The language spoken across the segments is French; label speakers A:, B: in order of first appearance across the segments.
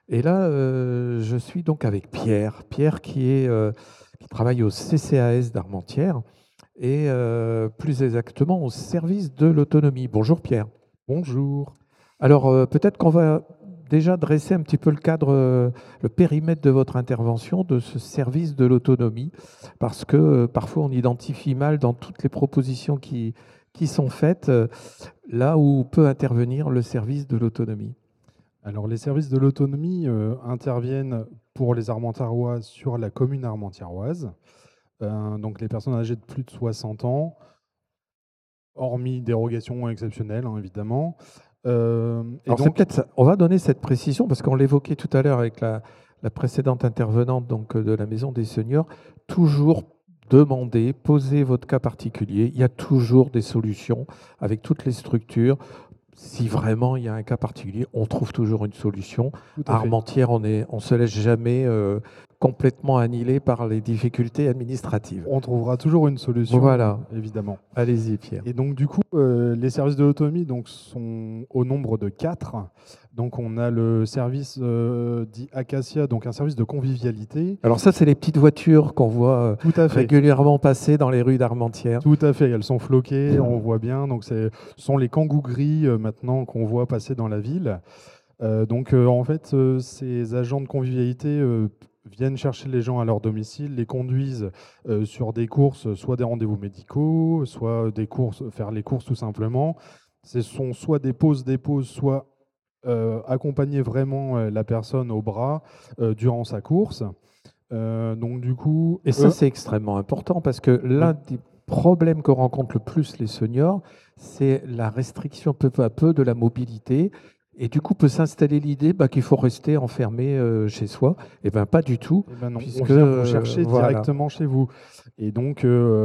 A: Et là, je suis donc avec Pierre. Pierre qui travaille au CCAS d'Armentières et plus exactement au service de l'autonomie. Bonjour Pierre.
B: Bonjour.
A: Alors peut-être qu'on va déjà dresser un petit peu le cadre, le périmètre de votre intervention de ce service de l'autonomie, parce que parfois on identifie mal dans toutes les propositions qui sont faites, là où peut intervenir le service de l'autonomie.
B: Alors, les services de l'autonomie interviennent pour les Armentiérois sur la commune armentiéroise. Donc, les personnes âgées de plus de 60 ans, hormis dérogation exceptionnelle, hein, évidemment. Et
A: Alors c'est
B: donc,
A: peut-être ça. On va donner cette précision parce qu'on l'évoquait tout à l'heure avec la précédente intervenante donc, de la Maison des Seniors. Toujours demander, poser votre cas particulier. Il y a toujours des solutions avec toutes les structures. Si vraiment il y a un cas particulier, on trouve toujours une solution.
B: tout à
A: À
B: fait.
A: Armentières, on se laisse jamais complètement annihilé par les difficultés administratives.
B: On trouvera toujours une solution,
A: Voilà.
B: évidemment.
A: Allez-y, Pierre.
B: Et donc, du coup, les services de l'autonomie donc, sont au nombre de 4. Donc, on a le service dit Acacia, donc un service de convivialité.
A: Alors ça, c'est les petites voitures qu'on voit
B: Tout à fait.
A: régulièrement passer dans les rues d'Armentières.
B: Tout à fait, elles sont floquées, on voit bien. Donc, ce sont les kangous gris maintenant qu'on voit passer dans la ville. En fait, ces agents de convivialité viennent chercher les gens à leur domicile, les conduisent sur des courses, soit des rendez-vous médicaux, soit des courses, faire les courses tout simplement. Ce sont soit des pauses, soit accompagner vraiment la personne au bras durant sa course. Donc, du coup,
A: Et ça, c'est extrêmement important parce que
B: oui,
A: l'un des problèmes que rencontrent le plus les seniors, c'est la restriction peu à peu de la mobilité. Et du coup, peut s'installer l'idée qu'il faut rester enfermé chez soi. Eh bien, pas du tout,
B: eh ben non, on
A: puisque
B: vient vous chercher
A: voilà.
B: directement chez vous. Et donc,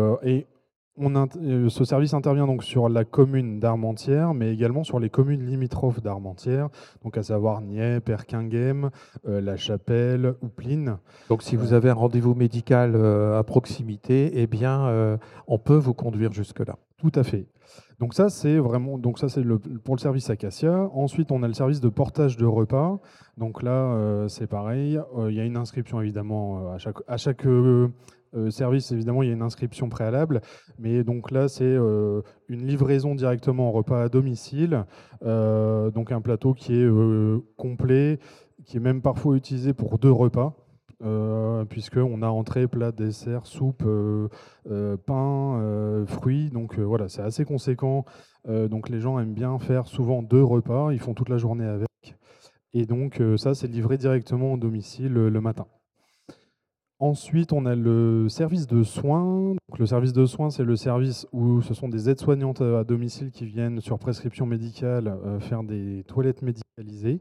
B: ce service intervient donc sur la commune d'Armentières, mais également sur les communes limitrophes d'Armentières, donc à savoir Niais, Perquinguem, La Chapelle, Houpline.
A: Donc, si
B: Euh,
A: vous avez un rendez-vous médical à proximité, eh bien, on peut vous conduire jusque-là.
B: Tout à fait. Donc ça, c'est vraiment, donc ça c'est pour le service Acacia. Ensuite, on a le service de portage de repas. Donc là, c'est pareil. Il y a une inscription évidemment à chaque service. Évidemment, il y a une inscription préalable. Mais donc là, c'est une livraison directement en repas à domicile. Donc un plateau qui est complet, qui est même parfois utilisé pour 2 repas. Puisqu'on a entrée, plat, dessert, soupe, pain, fruits. Donc voilà, c'est assez conséquent. Donc les gens aiment bien faire souvent 2 repas. Ils font toute la journée avec. Et donc ça, c'est livré directement au domicile le matin. Ensuite, on a le service de soins. Donc, le service de soins, c'est le service où ce sont des aides-soignantes à domicile qui viennent sur prescription médicale faire des toilettes médicalisées.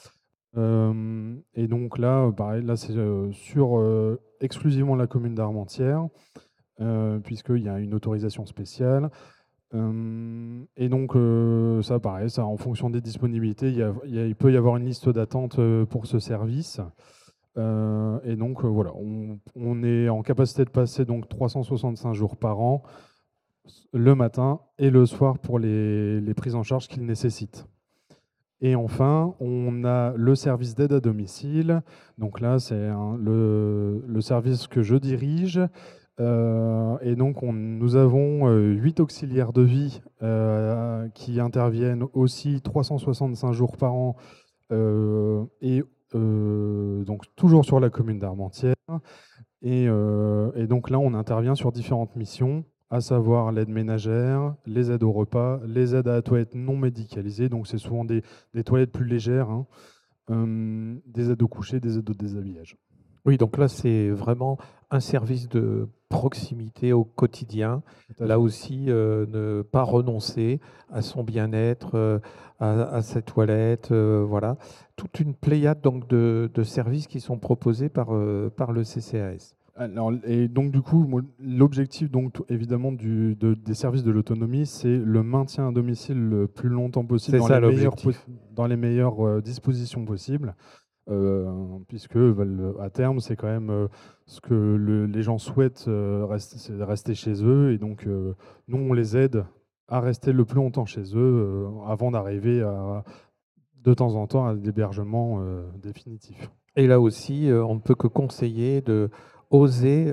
B: Et donc là, pareil, là c'est sur exclusivement la commune d'Armentières, puisqu'il y a une autorisation spéciale. Et donc ça, pareil, ça, en fonction des disponibilités, il peut y avoir une liste d'attente pour ce service. Et donc voilà, on est en capacité de passer donc 365 jours par an, le matin et le soir pour les prises en charge qu'il nécessite. Et enfin, on a le service d'aide à domicile. Donc là, c'est le service que je dirige. Et donc, nous avons 8 auxiliaires de vie qui interviennent aussi 365 jours par an et donc toujours sur la commune d'Armentières. Et donc là, on intervient sur différentes missions, à savoir l'aide ménagère, les aides au repas, les aides à la toilette non médicalisées, donc c'est souvent des toilettes plus légères, hein, des aides au coucher, des aides au déshabillage.
A: Oui, donc là, c'est vraiment un service de proximité au quotidien.
B: Tout à
A: Là
B: fait.
A: aussi, ne pas renoncer à son bien-être, à ses toilettes, voilà. Toute une pléiade donc de services qui sont proposés par le CCAS.
B: Alors, et donc du coup, l'objectif donc évidemment des services de l'autonomie, c'est le maintien à domicile le plus longtemps possible
A: C'est ça l'objectif.
B: dans les meilleures dispositions possibles. Puisque à terme, c'est quand même ce que les gens souhaitent, c'est de rester chez eux. Et donc, nous, on les aide à rester le plus longtemps chez eux avant d'arriver de temps en temps à l'hébergement définitif.
A: Et là aussi, on ne peut que conseiller de oser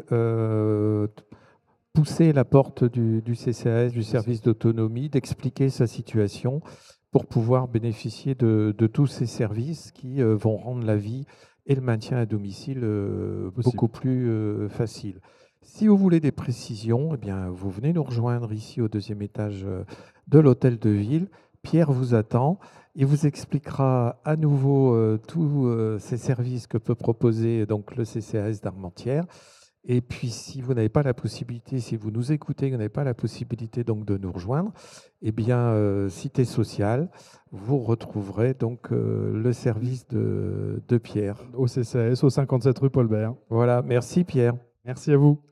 A: pousser la porte du CCAS, du service d'autonomie, d'expliquer sa situation pour pouvoir bénéficier de tous ces services qui vont rendre la vie et le maintien à domicile beaucoup plus facile. Si vous voulez des précisions, eh bien, vous venez nous rejoindre ici au 2e étage de l'hôtel de ville. Pierre vous attend. Il vous expliquera à nouveau tous ces services que peut proposer donc, le CCAS d'Armentières. Et puis, si vous n'avez pas la possibilité, si vous nous écoutez, vous n'avez pas la possibilité donc de nous rejoindre, eh bien, Cité Sociale, vous retrouverez donc le service de Pierre.
B: Au CCAS, au 57 rue Paul Bert.
A: Voilà, merci Pierre.
B: Merci à vous.